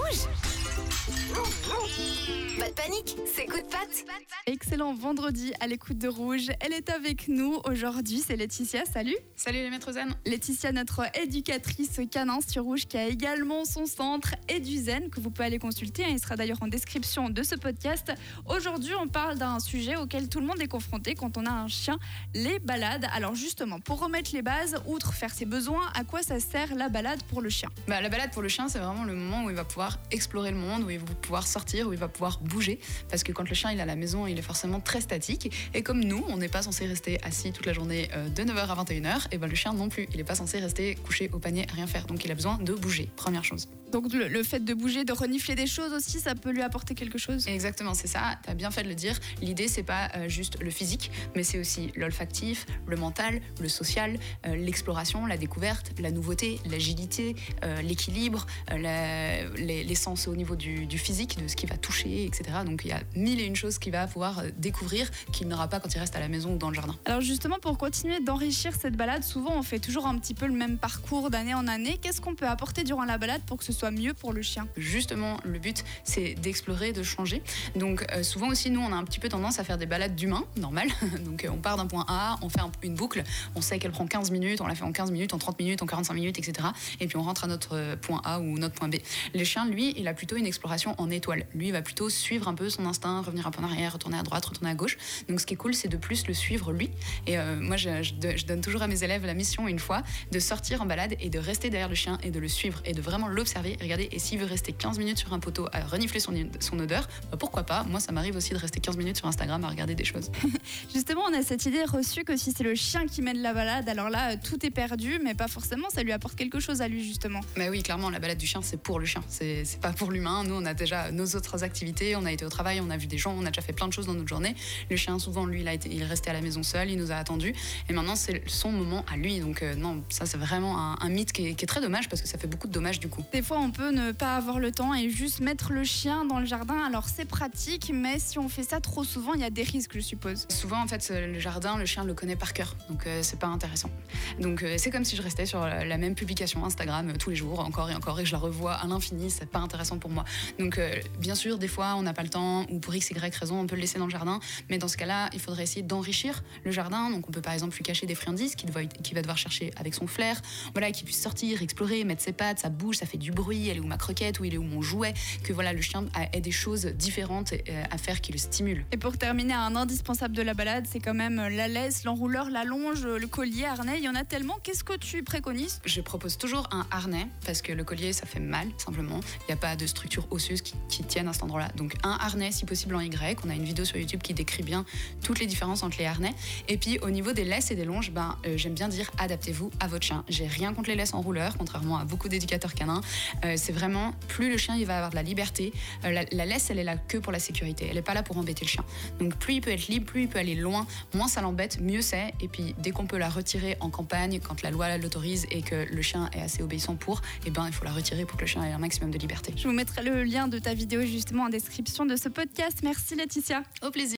Rouge. Pas de panique, c'est Coup de patte. Excellent vendredi à l'écoute de Rouge. Elle est avec nous aujourd'hui, c'est Laetitia. Salut. Salut les maîtres zen. Laetitia, notre éducatrice canin sur Rouge, qui a également son centre EduZen que vous pouvez aller consulter. Il sera d'ailleurs en description de ce podcast. Aujourd'hui, on parle d'un sujet auquel tout le monde est confronté quand on a un chien, les balades. Alors justement, pour remettre les bases, outre faire ses besoins, à quoi ça sert la balade pour le chien ? La balade pour le chien, c'est vraiment le moment où il va pouvoir explorer le monde, où il va pouvoir sortir, où il va pouvoir bouger. Parce que quand le chien il est à la maison, il est forcément très statique. Et comme nous, on n'est pas censé rester assis toute la journée de 9h à 21h, et le chien non plus. Il n'est pas censé rester couché au panier à rien faire. Donc il a besoin de bouger, première chose. Donc le fait de bouger, de renifler des choses aussi, ça peut lui apporter quelque chose ? Exactement, c'est ça, tu as bien fait de le dire. L'idée, c'est pas juste le physique, mais c'est aussi l'olfactif, le mental, le social, l'exploration, la découverte, la nouveauté, l'agilité, l'équilibre, les sens au niveau du physique, de ce qu'il va toucher, etc. Donc il y a mille et une choses qu'il va pouvoir découvrir qu'il n'aura pas quand il reste à la maison ou dans le jardin. Alors justement, pour continuer d'enrichir cette balade, souvent on fait toujours un petit peu le même parcours d'année en année. Qu'est-ce qu'on peut apporter durant la balade pour que ce soit mieux pour le chien ? Justement, le but, c'est d'explorer, de changer. Donc souvent aussi, nous, on a un petit peu tendance à faire des balades d'humains, normal. Donc on part d'un point A, on fait une boucle, on sait qu'elle prend 15 minutes, on la fait en 15 minutes, en 30 minutes, en 45 minutes, etc. Et puis on rentre à notre point A ou notre point B. Le chien, lui, il a plutôt une exploration en étoile. Lui, il va plutôt suivre un peu son instinct, revenir un peu en arrière, retourner à droite, retourner à gauche. Donc ce qui est cool, c'est de plus le suivre lui. Et moi, je donne toujours à mes élèves la mission, une fois, de sortir en balade et de rester derrière le chien et de le suivre et de vraiment l'observer. Regardez, et s'il veut rester 15 minutes sur un poteau à renifler son odeur, pourquoi pas ? Moi, ça m'arrive aussi de rester 15 minutes sur Instagram à regarder des choses. Justement, on a cette idée reçue que si c'est le chien qui mène la balade, alors là, tout est perdu, mais pas forcément, ça lui apporte quelque chose à lui, justement. Mais oui, clairement, la balade du chien, c'est pour le chien, c'est pas pour l'humain. Nous, on a déjà nos autres activités, on a été au travail, on a vu des gens, on a déjà fait plein de choses dans notre journée. Le chien, souvent, lui, il est resté à la maison seul, il nous a attendus, et maintenant, c'est son moment à lui. Donc non, ça, c'est vraiment un mythe qui est très dommage, parce que ça fait beaucoup de dommages, du coup. Des fois, on peut ne pas avoir le temps et juste mettre le chien dans le jardin. Alors, c'est pratique, mais si on fait ça trop souvent, il y a des risques, je suppose. Souvent, en fait, le jardin, le chien le connaît par cœur, donc c'est pas intéressant. Donc c'est comme si je restais sur la même publication Instagram tous les jours, encore et je la revois à l'infini, c'est pas intéressant pour moi. Donc bien sûr, des fois, on n'a pas le temps, ou pour x, y raison, on peut le laisser dans le jardin, mais dans ce cas-là, il faudrait essayer d'enrichir le jardin. Donc on peut par exemple lui cacher des friandises qu'il va devoir chercher avec son flair, voilà, qu'il puisse sortir, explorer, mettre ses pattes, ça bouge, ça fait du bruit, elle est où ma croquette, ou il est où mon jouet, que voilà, le chien ait des choses différentes à faire qui le stimulent. Et pour terminer, un indispensable de la balade, c'est quand même la laisse, l'enrouleur, la longe, le collier, harnais, il y en a tellement. Qu'est-ce que tu préconises ? Je propose toujours un harnais, parce que le collier, ça fait mal, simplement. Il n'y a pas de structure osseuse qui tienne à cet endroit-là. Donc un harnais, si possible en Y. On a une vidéo sur YouTube qui décrit bien toutes les différences entre les harnais. Et puis au niveau des laisses et des longes, j'aime bien dire adaptez-vous à votre chien. J'ai rien contre les laisses en rouleur, contrairement à beaucoup d'éducateurs canins. C'est vraiment, plus le chien il va avoir de la liberté. La laisse, elle est là que pour la sécurité. Elle n'est pas là pour embêter le chien. Donc plus il peut être libre, plus il peut aller loin, moins ça l'embête, mieux c'est. Et puis dès qu'on peut la retirer en campagne, quand la loi l'autorise et que le chien est assez obéissant pour, il faut la retirer pour que le chien ait un maximum de liberté. Je vous mettrai le lien de ta vidéo justement en description de ce podcast. Merci Laetitia. Au plaisir.